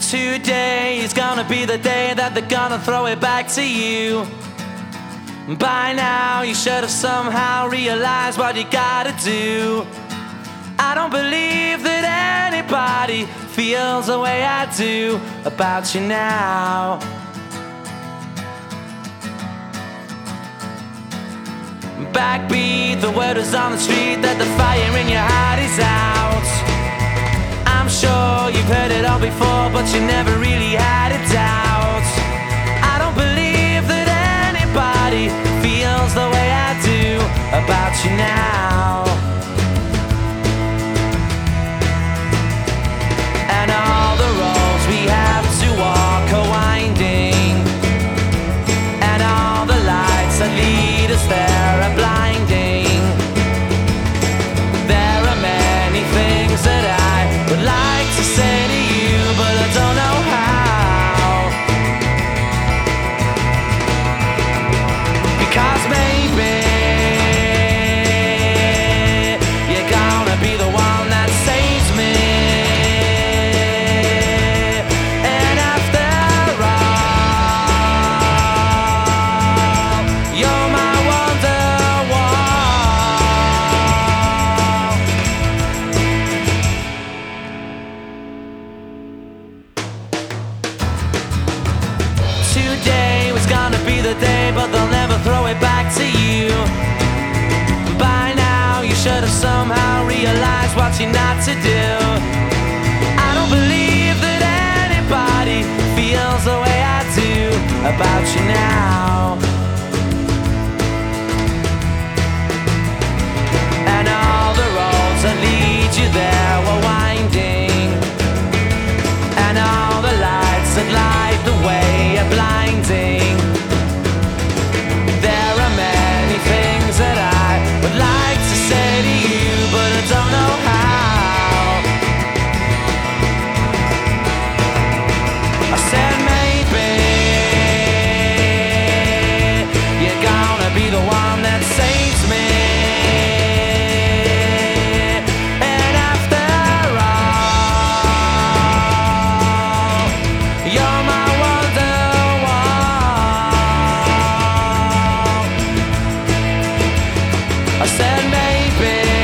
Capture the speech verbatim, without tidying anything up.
Today is gonna be the day that they're gonna throw it back to you. By now you should have somehow realized what you gotta do. I don't believe that anybody feels the way I do about you now. Backbeat, the word is on the street that the fire in your heart is out. I'm sure you've heard it all before, but you never really had a doubt. I don't believe that anybody feels the way I do about you now. And all the roads we have to walk are winding, and all the lights that lead us there are blinding. There are many things that I would like to say to you, but I don't know how. Because maybe you're gonna be the one that saves me. And after all, you're my Today was gonna be the day, but they'll never throw it back to you. By now you should have somehow realized what you're not to do. I don't believe that anybody feels the way I do about you now. And all the roads that lead you there were winding, and all the lights that light the way are blinding. There are many things that I would like to say to you, but I don't know how. I said maybe you're gonna be the one that saves me. And after all, you're my I said maybe